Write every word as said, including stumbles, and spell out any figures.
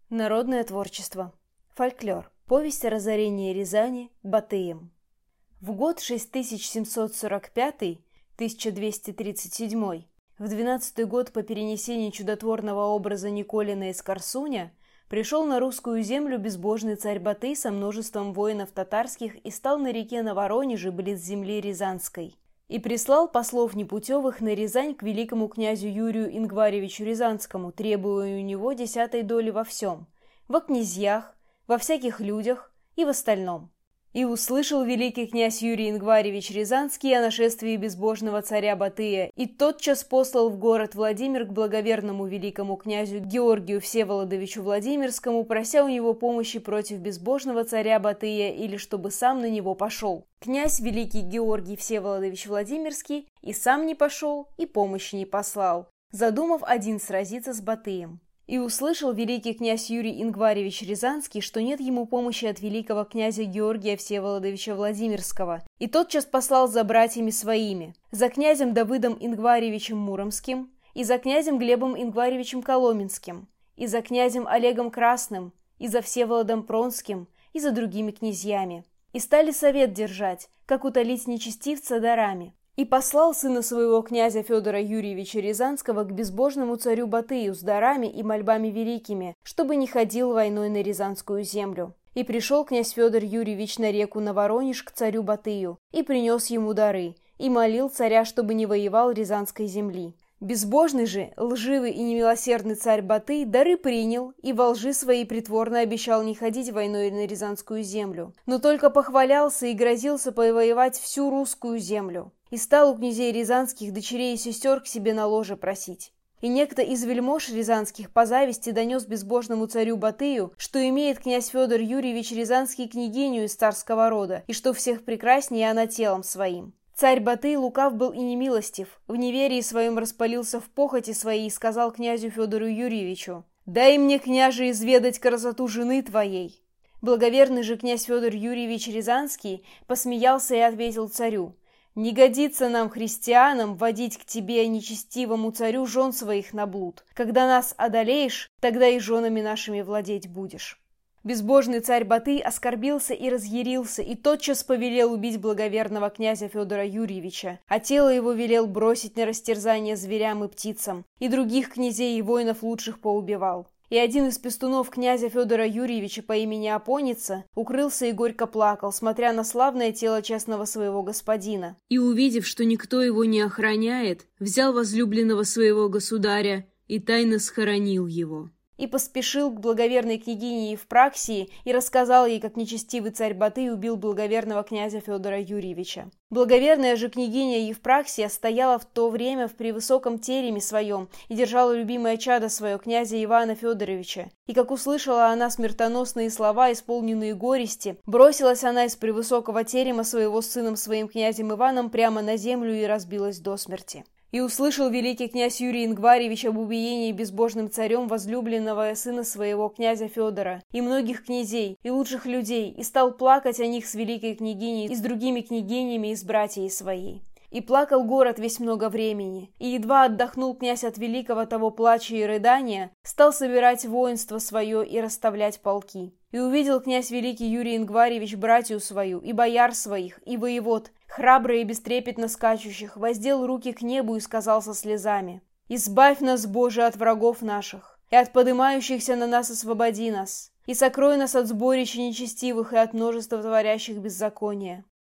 Народное творчество. Фольклор. Повесть о разорении Рязани Батыем. В год шесть тысяч семьсот сорок пятый — тысяча двести тридцать седьмой, в двенадцатый год по перенесению чудотворного образа Николина из Корсуня, пришел на русскую землю безбожный царь Батый со множеством воинов татарских и стал на реке на Воронеже близ земли Рязанской. И прислал послов непутевых на Рязань к великому князю Юрию Ингваревичу Рязанскому, требуя у него десятой доли во всем, во князьях, во всяких людях и в остальном. И услышал великий князь Юрий Ингваревич Рязанский о нашествии безбожного царя Батыя, и тотчас послал в город Владимир к благоверному великому князю Георгию Всеволодовичу Владимирскому, прося у него помощи против безбожного царя Батыя или чтобы сам на него пошел. Князь великий Георгий Всеволодович Владимирский и сам не пошел, и помощи не послал, задумав один сразиться с Батыем. И услышал великий князь Юрий Ингваревич Рязанский, что нет ему помощи от великого князя Георгия Всеволодовича Владимирского, и тотчас послал за братьями своими, за князем Давыдом Ингваревичем Муромским, и за князем Глебом Ингваревичем Коломенским, и за князем Олегом Красным, и за Всеволодом Пронским, и за другими князьями. И стали совет держать, как утолить нечестивца дарами. И послал сына своего князя Федора Юрьевича Рязанского к безбожному царю Батыю с дарами и мольбами великими, чтобы не ходил войной на Рязанскую землю. И пришел князь Федор Юрьевич на реку на Воронеж к царю Батыю, и принес ему дары, и молил царя, чтобы не воевал Рязанской земли. Безбожный же, лживый и немилосердный царь Батый дары принял и во лжи своей притворно обещал не ходить войной на Рязанскую землю, но только похвалялся и грозился повоевать всю русскую землю. И стал у князей рязанских дочерей и сестер к себе на ложе просить. И некто из вельмож рязанских по зависти донес безбожному царю Батыю, что имеет князь Федор Юрьевич Рязанский княгиню из царского рода, и что всех прекраснее она телом своим. Царь Батый лукав был и немилостив, в неверии своем распалился в похоти своей и сказал князю Федору Юрьевичу: «Дай мне, княже, изведать красоту жены твоей». Благоверный же князь Федор Юрьевич Рязанский посмеялся и ответил царю: «Не годится нам, христианам, водить к тебе, нечестивому царю, жен своих на блуд. Когда нас одолеешь, тогда и женами нашими владеть будешь». Безбожный царь Батый оскорбился и разъярился, и тотчас повелел убить благоверного князя Федора Юрьевича, а тело его велел бросить на растерзание зверям и птицам, и других князей и воинов лучших поубивал. И один из пестунов князя Федора Юрьевича по имени Апоница укрылся и горько плакал, смотря на славное тело честного своего господина. И, увидев, что никто его не охраняет, взял возлюбленного своего государя и тайно схоронил его. И поспешил к благоверной княгине Евпраксии и рассказал ей, как нечестивый царь Батый убил благоверного князя Федора Юрьевича. Благоверная же княгиня Евпраксия стояла в то время в превысоком тереме своем и держала любимое чадо свое, князя Ивана Федоровича. И как услышала она смертоносные слова, исполненные горести, бросилась она из превысокого терема своего с сыном своим князем Иваном прямо на землю и разбилась до смерти. И услышал великий князь Юрий Ингваревич об убиении безбожным царем возлюбленного сына своего князя Федора, и многих князей, и лучших людей, и стал плакать о них с великой княгиней, и с другими княгинями, и с братьей своей. И плакал город весь много времени, и едва отдохнул князь от великого того плача и рыдания, стал собирать воинство свое и расставлять полки. И увидел князь великий Юрий Ингваревич братью свою, и бояр своих, и воевод, храбро и бестрепетно скачущих, воздел руки к небу и сказал со слезами: «Избавь нас, Боже, от врагов наших, и от подымающихся на нас освободи нас, и сокрой нас от сборища нечестивых и от множества творящих беззакония.